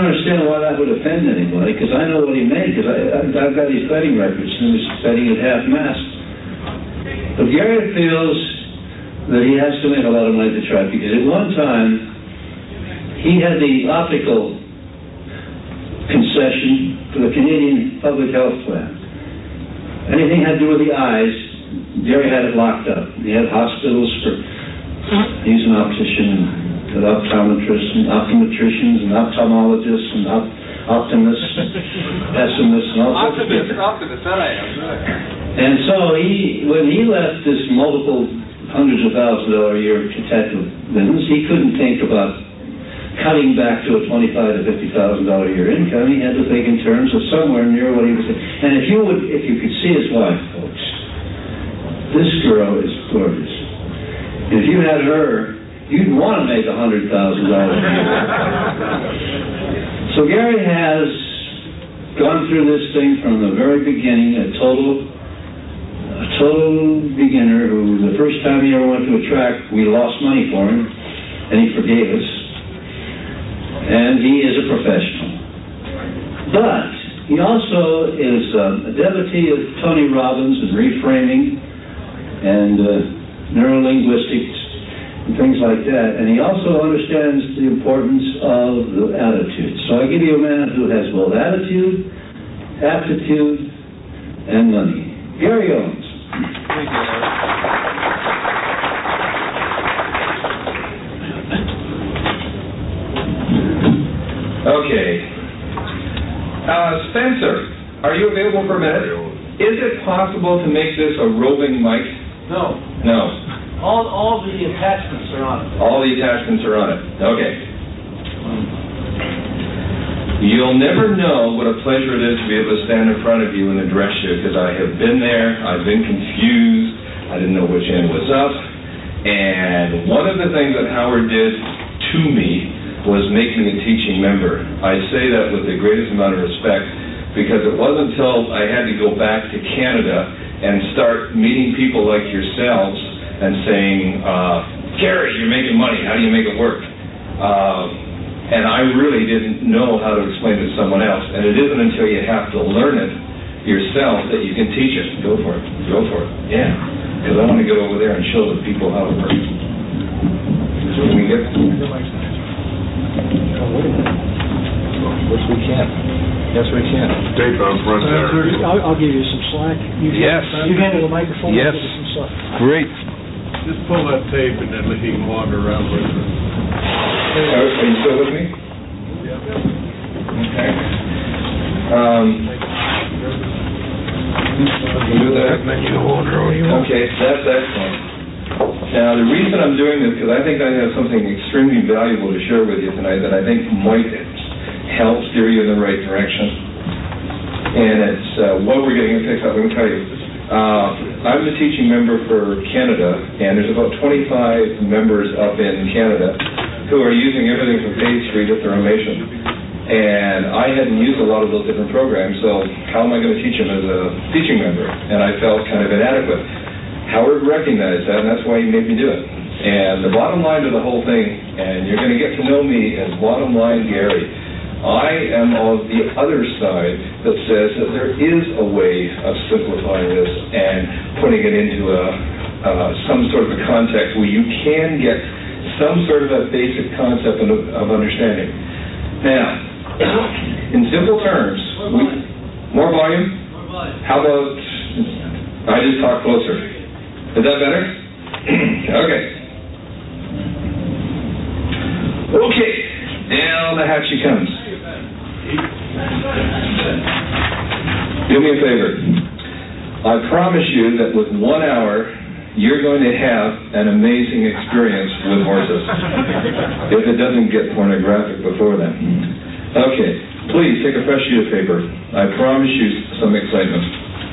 don't understand why that would offend anybody, because I know what he made, because I've got his betting records. He was betting at half-mast. But Gary feels that he has to make a lot of money to track, because at one time, he had the optical concession for the Canadian Public Health Plan. Anything had to do with the eyes, Gary had it locked up. He had hospitals for, he's an optician, with optometrists and optometricians and ophthalmologists and optimists, pessimists, and all sorts of people. Optimists, that I am. And so when he left this multiple hundreds of $1,000s a year detective business, he couldn't think about cutting back to a $25,000 to $50,000 a year income. He had to think in terms of somewhere near what he was saying. And if you could see his wife, folks, this girl is gorgeous. If you had her, you'd want to make $100,000 a year. So Gary has gone through this thing from the very beginning, a total beginner who, the first time he ever went to a track, we lost money for him, and he forgave us. And he is a professional. But he also is a devotee of Tony Robbins and reframing and neurolinguistics and things like that. And he also understands the importance of the attitude. So I give you a man who has both attitude, aptitude, and money. Gary Owens. Thank you, Okay. Spencer, are you available for a minute? Is it possible to make this a roving mic? No. No. All the attachments are on it. All the attachments are on it. Okay. You'll never know what a pleasure it is to be able to stand in front of you and address you, because I have been there, I've been confused, I didn't know which end was up, and one of the things that Howard did to me was make me a teaching member. I say that with the greatest amount of respect, because it wasn't until I had to go back to Canada and start meeting people like yourselves and saying, Gary, you're making money, how do you make it work? And I really didn't know how to explain it to someone else, and it isn't until you have to learn it yourself that you can teach it. Go for it. Go for it. Yeah. Because I want to get over there and show the people how it works. So can we get... Yes, we can. Yes, we can. Tape on front there. I'll give you some slack. Yes. You handle the microphone. Yes. I'll give you some slack. Great. Just pull that tape and then he can wander around with it. Are you still with me? Okay. We'll do that. Okay, that's excellent. Now, the reason I'm doing this, because I think I have something extremely valuable to share with you tonight that I think might help steer you in the right direction. And it's what we're getting fixed up. Let me tell you. I'm the teaching member for Canada, and there's about 25 members up in Canada who are using everything from Page Street at their Filmation. And I hadn't used a lot of those different programs, so how am I going to teach them as a teaching member? And I felt kind of inadequate. Howard recognized that, and that's why he made me do it. And the bottom line to the whole thing, and you're going to get to know me as Bottom Line Gary, I am on the other side that says that there is a way of simplifying this and putting it into some sort of a context where you can get some sort of a basic concept of understanding. Now, in simple terms, more volume? How about I just talk closer? Is that better? Okay. Okay, down the hatch she comes. Do me a favor. I promise you that with 1 hour, you're going to have an amazing experience with horses. If it doesn't get pornographic before then. Okay, please take a fresh sheet of paper. I promise you some excitement.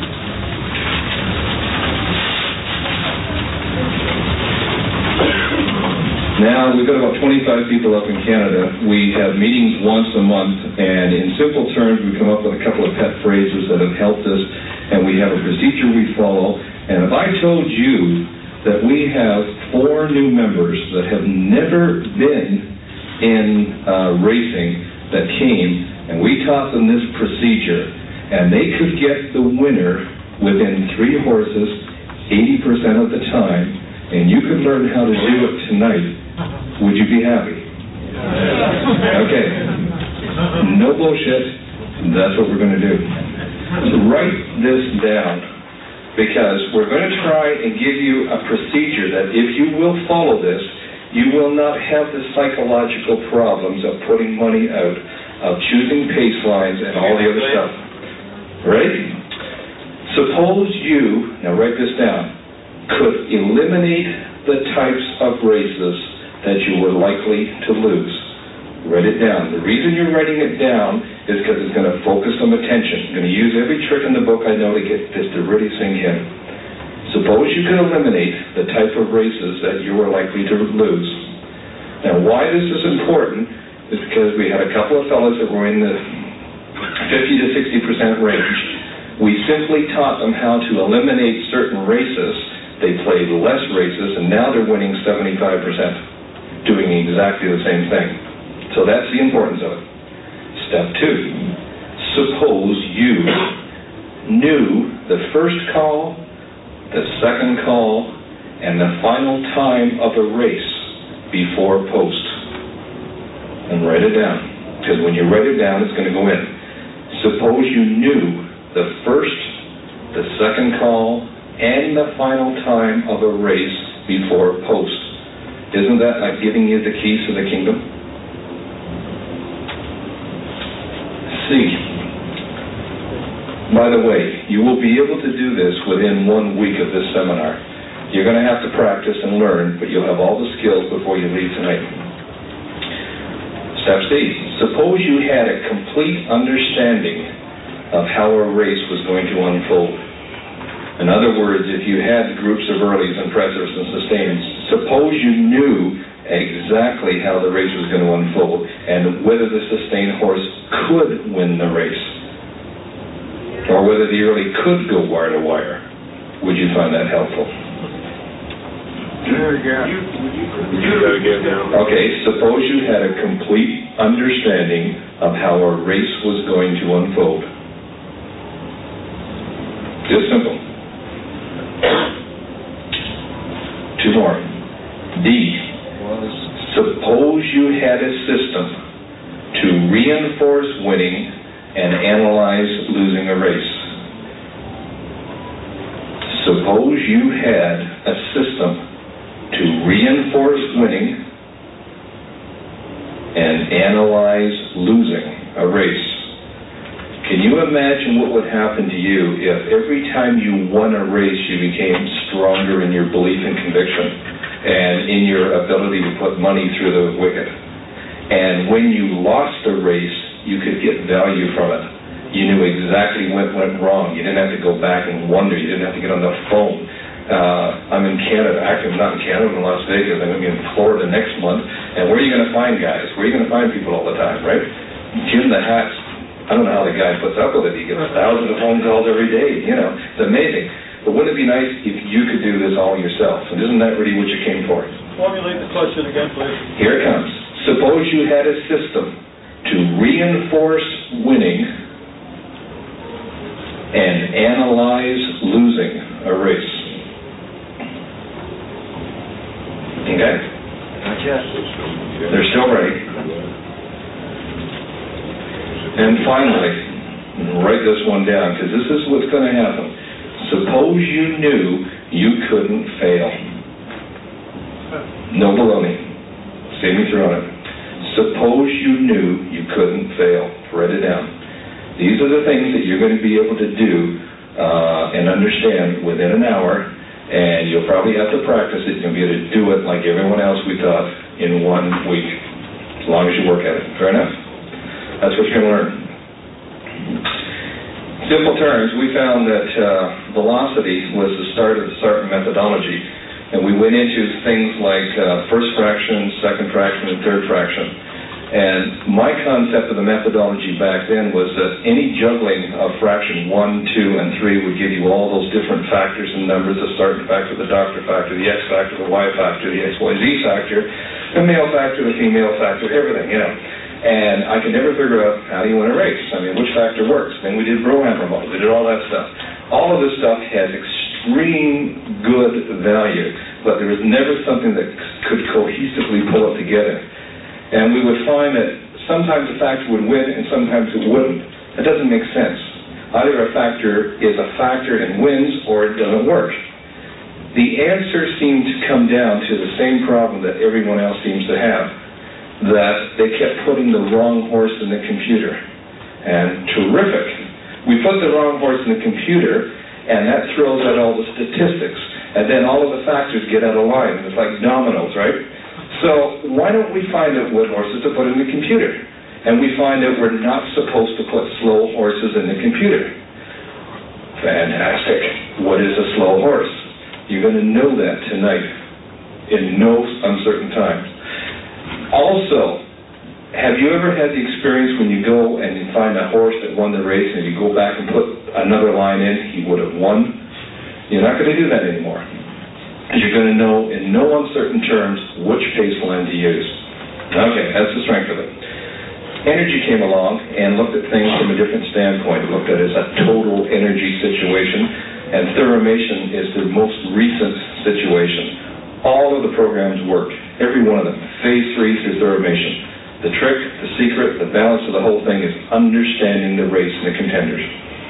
Now, we've got about 25 people up in Canada. We have meetings once a month, and in simple terms, we come up with a couple of pet phrases that have helped us, and we have a procedure we follow. And if I told you that we have 4 new members that have never been in racing, that came, and we taught them this procedure, and they could get the winner within 3 horses 80% of the time, and you could learn how to do it tonight, would you be happy? Okay. No bullshit. That's what we're going to do. So write this down, because we're going to try and give you a procedure that if you will follow this, you will not have the psychological problems of putting money out, of choosing pace lines and all the other stuff. Right? Suppose you, now write this down, could eliminate the types of races that you were likely to lose. Write it down. The reason you're writing it down is because it's going to focus some attention. I'm going to use every trick in the book I know to get this to really sink in. Suppose you could eliminate the type of races that you were likely to lose. Now, why this is important is because we had a couple of fellows that were in the 50 to 60% range. We simply taught them how to eliminate certain races. They played less races, and now they're winning 75%, doing exactly the same thing. So that's the importance of it. Step 2. Suppose you knew the first call, the second call, and the final time of a race before post. And write it down, because when you write it down, it's going to go in. Suppose you knew the first, the second call, and the final time of a race before post. Isn't that like giving you the keys to the kingdom? See. By the way, you will be able to do this within 1 week of this seminar. You're going to have to practice and learn, but you'll have all the skills before you leave tonight. Step C. Suppose you had a complete understanding of how a race was going to unfold. In other words, if you had groups of earlies and pressers and sustains, suppose you knew exactly how the race was going to unfold and whether the sustained horse could win the race, or whether the early could go wire to wire. Would you find that helpful? Okay, suppose you had a complete understanding of how a race was going to unfold. Just simple. 2 more. D. Suppose you had a system to reinforce winning and analyze losing a race. Suppose you had a system to reinforce winning and analyze losing a race. Can you imagine what would happen to you if every time you won a race you became stronger in your belief and conviction and in your ability to put money through the wicket? And when you lost a race, you could get value from it. You knew exactly what went wrong. You didn't have to go back and wonder. You didn't have to get on the phone. I'm in Canada. Actually, I'm not in Canada. I'm in Las Vegas. I'm going to be in Florida next month. And where are you going to find guys? Where are you going to find people all the time, right? Jim the Hat, I don't know how the guy puts up with it. He gets thousands of phone calls every day. You know, it's amazing. But wouldn't it be nice if you could do this all yourself? And isn't that really what you came for? Formulate the question again, please. Here it comes. Suppose you had a system to reinforce winning and analyze losing a race. Okay? Not yet. They're still ready. And finally, write this one down, because this is what's going to happen. Suppose you knew you couldn't fail. No baloney. See me through on it. Suppose you knew you couldn't fail. Write it down. These are the things that you're going to be able to do and understand within an hour, and you'll probably have to practice it. You'll be able to do it like everyone else we taught in 1 week, as long as you work at it. Fair enough? That's what you're going to learn. Simple terms, we found that velocity was the start of the Sarton methodology, and we went into things like first fraction, second fraction, and third fraction. And my concept of the methodology back then was that any juggling of fraction 1, 2, and 3 would give you all those different factors and numbers, the Sarton factor, the Doctor factor, the X factor, the Y factor, the XYZ factor, the male factor, the female factor, everything, you know. And I could never figure out how do you win a race. I mean, which factor works? Then we did Brohammer model. We did all that stuff. All of this stuff has extreme good value, but there was never something that could cohesively pull it together. And we would find that sometimes a factor would win and sometimes it wouldn't. That doesn't make sense. Either a factor is a factor and wins or it doesn't work. The answer seemed to come down to the same problem that everyone else seems to have, that they kept putting the wrong horse in the computer. And terrific. We put the wrong horse in the computer, and that throws out all the statistics. And then all of the factors get out of line. It's like dominoes, right? So why don't we find out what horses to put in the computer? And we find out we're not supposed to put slow horses in the computer. Fantastic. What is a slow horse? You're going to know that tonight in no uncertain times. Also, have you ever had the experience when you go and you find a horse that won the race and you go back and put another line in, he would have won? You're not going to do that anymore. You're going to know in no uncertain terms which pace line to use. Okay, that's the strength of it. Energy came along and looked at things from a different standpoint. It looked at it as a total energy situation. And Thermation is the most recent situation. All of the programs work, every one of them, phase 3 through Thermation. The trick, the secret, the balance of the whole thing is understanding the race and the contenders.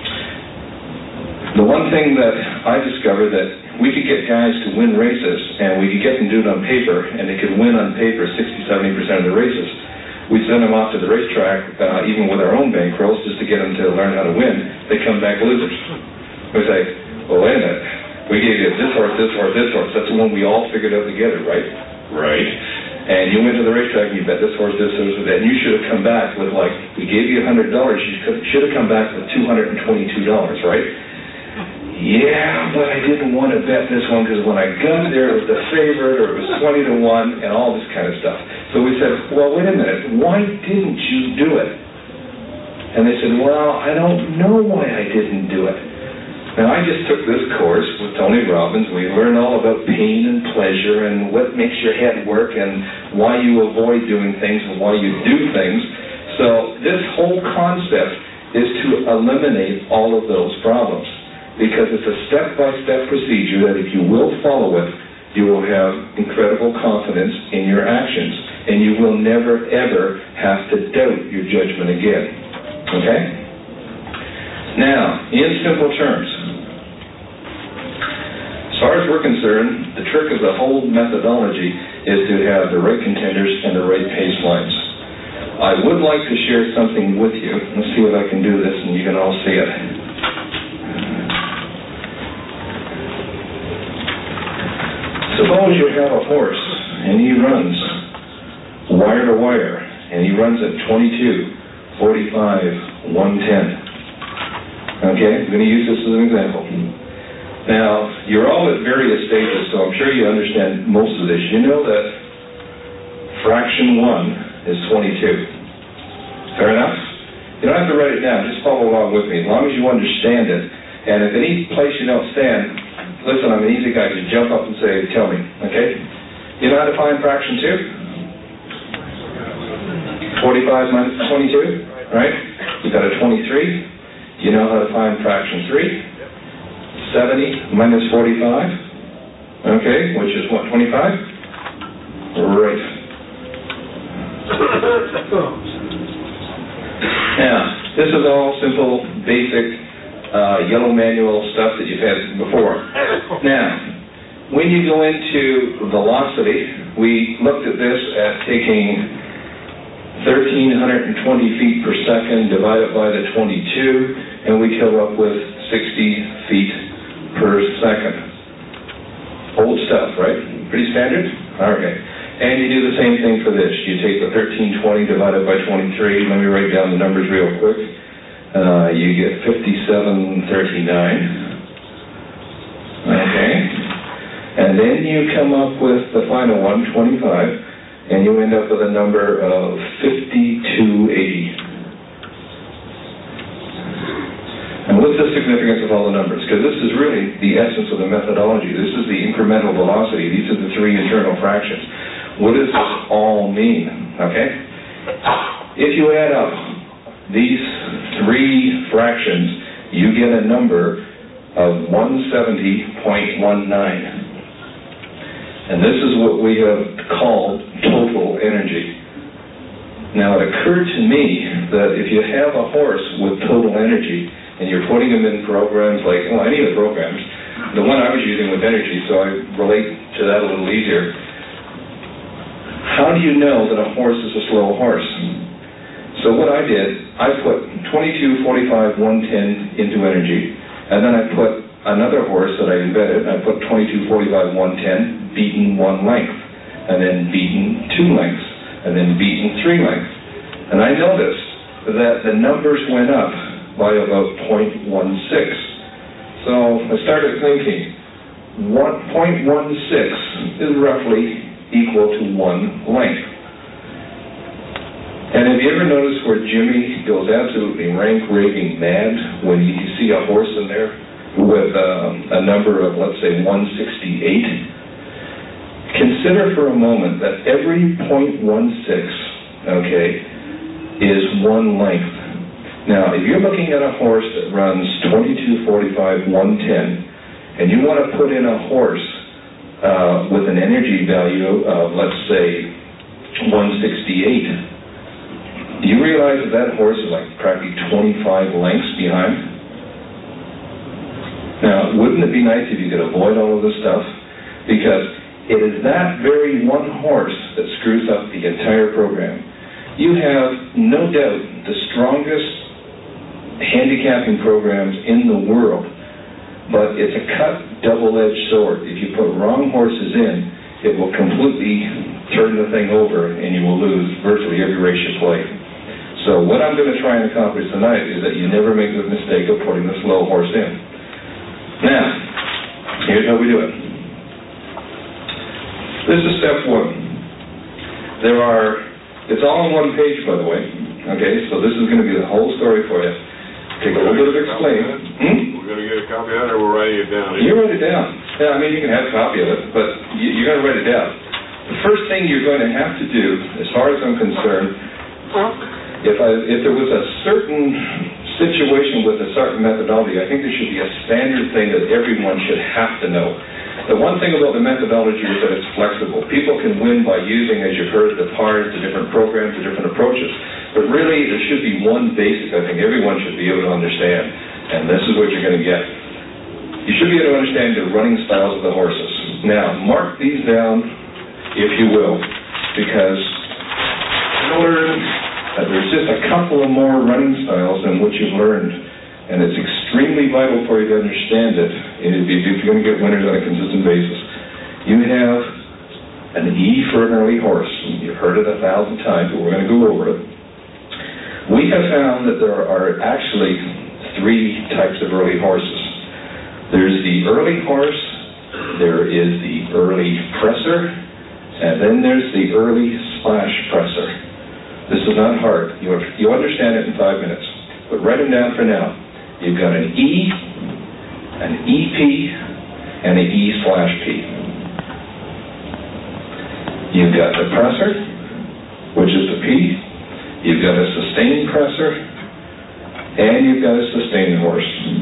The one thing that I discovered that we could get guys to win races, and we could get them to do it on paper, and they could win on paper 60-70% of the races. We'd send them off to the racetrack, even with our own bankrolls, just to get them to learn how to win. They come back losers. We say, well, wait a minute. We gave you this horse, this horse, this horse. That's the one we all figured out together, right? Right. And you went to the racetrack and you bet this horse, this horse, that. And you should have come back with, like, we gave you $100. You should have come back with $222, right? Yeah, but I didn't want to bet this one because when I got there, it was the favorite or it was 20-1 and all this kind of stuff. So we said, well, wait a minute. Why didn't you do it? And they said, well, I don't know why I didn't do it. Now, I just took this course with Tony Robbins. We learned all about pain and pleasure and what makes your head work and why you avoid doing things and why you do things. So this whole concept is to eliminate all of those problems because it's a step-by-step procedure that if you will follow it, you will have incredible confidence in your actions and you will never, ever have to doubt your judgment again. Okay? Now, in simple terms, as far as we're concerned, the trick of the whole methodology is to have the right contenders and the right pace lines. I would like to share something with you. Let's see if I can do this and you can all see it. Suppose you have a horse and he runs wire to wire and he runs at 22, 45, 110. Okay, I'm going to use this as an example. Now, you're all at various stages, so I'm sure you understand most of this. You know that fraction 1 is 22. Fair enough? You don't have to write it down. Just follow along with me. As long as you understand it. And if at any place you don't stand, listen, I'm an easy guy. Just jump up and say, tell me. Okay? You know how to find fraction 2? 45 minus 22, right? You've got a 23. You know how to find fraction 3? 70 minus 45, okay, which is what, 25? Right. Now, this is all simple, basic, yellow manual stuff that you've had before. Now, when you go into velocity, we looked at this at taking 1,320 feet per second divided by the 22, and we come up with 60 feet per second. Old stuff, right? Pretty standard? Okay. And you do the same thing for this. You take the 1,320 divided by 23. Let me write down the numbers real quick. You get 5739. Okay. And then you come up with the final one, 25, and you end up with a number of 5280. And what's the significance of all the numbers? Because this is really the essence of the methodology. This is the incremental velocity. These are the 3 internal fractions. What does this all mean? Okay? If you add up these three fractions, you get a number of 170.19. And this is what we have called total energy. Now, it occurred to me that if you have a horse with total energy, and you're putting them in programs like, well, any of the programs, the one I was using was energy, so I relate to that a little easier. How do you know that a horse is a slow horse? So what I did, I put 22, 45, 110 into energy, and then I put another horse that I embedded, and I put 22, 45, 110, beaten 1 length, and then beaten 2 lengths, and then beaten 3 lengths. And I noticed that the numbers went up by about 0.16. So I started thinking, 0.16 is roughly equal to 1 length. And have you ever noticed where Jimmy goes absolutely rank-raving mad when you see a horse in there with a number of, let's say, 168? Consider for a moment that every 0.16, okay, is 1 length. Now, if you're looking at a horse that runs 22, 45, 110, and you want to put in a horse with an energy value of, let's say, 168, you realize that that horse is like practically 25 lengths behind? Now, wouldn't it be nice if you could avoid all of this stuff? Because it is that very one horse that screws up the entire program. You have, no doubt, the strongest handicapping programs in the world, but it's a cut, double-edged sword. If you put wrong horses in, it will completely turn the thing over, and you will lose virtually every race you play. So what I'm going to try and accomplish tonight is that you never make the mistake of putting the slow horse in. Now, here's how we do it. This is step 1. It's all on one page, by the way. Okay, so this is going to be the whole story for you. Take a little bit of explain. We're going to get a copy of it, or we're writing it down? You write it down. Yeah, I mean, you can have a copy of it, but you're going to write it down. The first thing you're going to have to do, as far as I'm concerned, if there was a certain situation with a certain methodology, I think there should be a standard thing that everyone should have to know. The one thing about the methodology is that it's flexible. People can win by using, as you've heard, the PARs, the different programs, the different approaches. But really, there should be one basic I think everyone should be able to understand, and this is what you're going to get. You should be able to understand the running styles of the horses. Now, mark these down, if you will, because you'll learn that there's just a couple of more running styles than what you've learned. And it's extremely vital for you to understand it if you're going to get winners on a consistent basis. You have an E for an early horse. You've heard it 1,000 times, but we're going to go over it. We have found that there are actually 3 types of early horses. There's the early horse, there is the early presser, and then there's the early splash presser. This is not hard. You understand it in 5 minutes, but write them down for now. You've got an E, an EP, and an E/P. You've got the presser, which is the P. You've got a sustained presser, and you've got a sustained horse.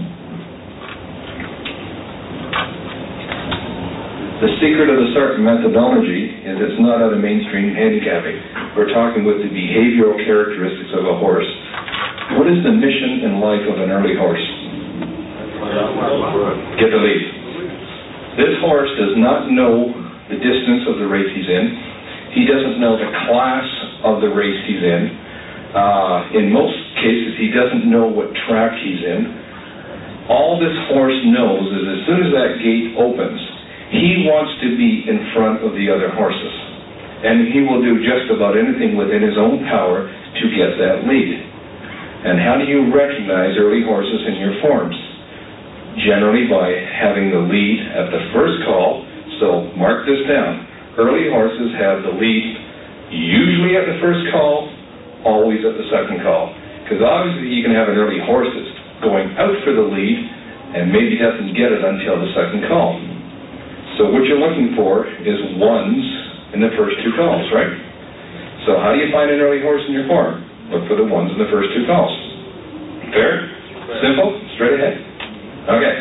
The secret of the Sarton methodology is it's not out of mainstream handicapping. We're talking with the behavioral characteristics of a horse. What is the mission in life of an early horse? Get the lead. This horse does not know the distance of the race he's in. He doesn't know the class of the race he's in. In most cases, he doesn't know what track he's in. All this horse knows is as soon as that gate opens, he wants to be in front of the other horses. And he will do just about anything within his own power to get that lead. And how do you recognize early horses in your forms? Generally by having the lead at the first call. So mark this down. Early horses have the lead usually at the first call, always at the second call. Because obviously you can have an early horse that's going out for the lead and maybe doesn't get it until the second call. So what you're looking for is ones in the first 2 calls, right? So how do you find an early horse in your form? look for the ones in the first two columns. Fair? Simple? Straight ahead? Okay.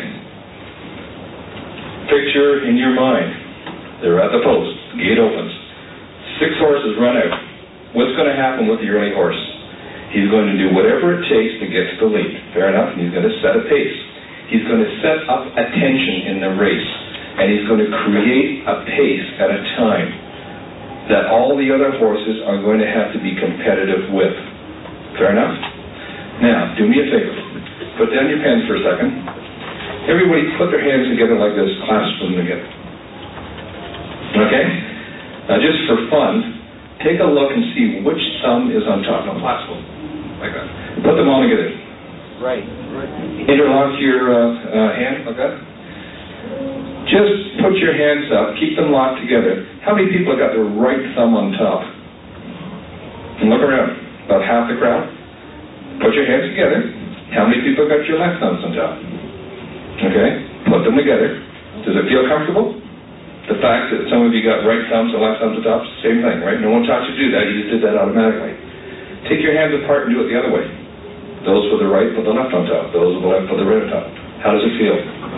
Picture in your mind. They're at the post. The gate opens. 6 horses run out. What's going to happen with the early horse? He's going to do whatever it takes to get to the lead. Fair enough? And he's going to set a pace. He's going to set up attention in the race. And he's going to create a pace at a time that all the other horses are going to have to be competitive with. Fair enough? Now, do me a favor. Put down your pens for a second. Everybody put their hands together like this, clasp them together. Okay? Now, just for fun, take a look and see which thumb is on top. Now, clasp them like that. Put them all together. Right. Interlock your hand like that. Just put your hands up. Keep them locked together. How many people have got their right thumb on top? And look around. About half the crowd. Put your hands together. How many people have got your left thumbs on top? Okay? Put them together. Does it feel comfortable? The fact that some of you got right thumbs and left thumbs on top, same thing, right? No one taught you to do that. You just did that automatically. Take your hands apart and do it the other way. Those with the right put the left on top. Those with the left put the right on top. How does it feel?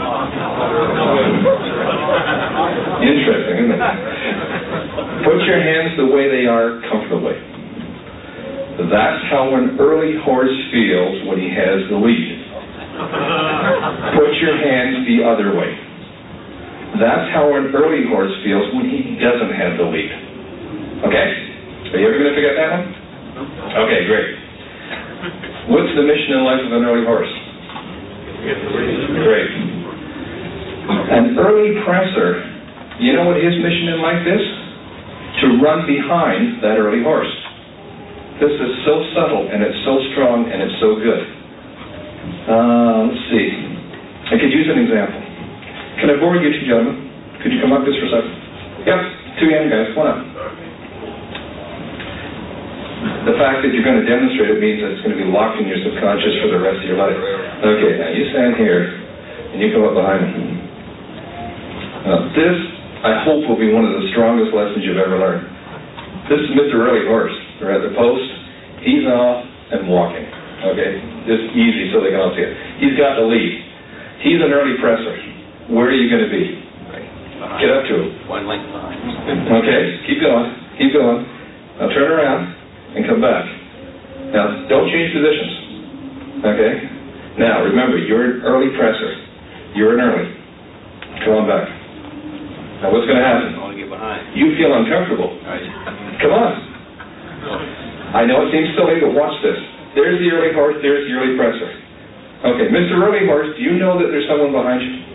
Interesting, isn't it? Put your hands the way they are comfortably. That's how an early horse feels when he has the lead. Put your hands the other way. That's how an early horse feels when he doesn't have the lead. Okay? Are you ever going to forget that one? Okay, great. What's the mission in life of an early horse? Great. An early presser, you know what his mission in life is? To run behind that early horse. This is so subtle, and it's so strong, and it's so good. Let's see. I could use an example. Can I borrow you two gentlemen? Could you come up just for a second? Yep, 2 young guys, come on up. The fact that you're going to demonstrate it means that it's going to be locked in your subconscious for the rest of your life. Okay, now you stand here, and you come up behind me. Now this, I hope, will be one of the strongest lessons you've ever learned. This is Mr. Early Horse. They're at the post. He's off and walking. Okay, just easy so they can all see it. He's got the lead. He's an early presser. Where are you going to be? Get up to him. 1 length behind. Okay, keep going. Keep going. Now turn around and come back. Now, don't change positions. Okay? Now, remember, you're an early presser. You're an early. Come on back. Now, what's going to happen? I want to get behind. You feel uncomfortable. Right. Come on. I know it seems silly, but watch this. There's the early horse, there's the early presser. Okay, Mr. Early Horse, do you know that there's someone behind you?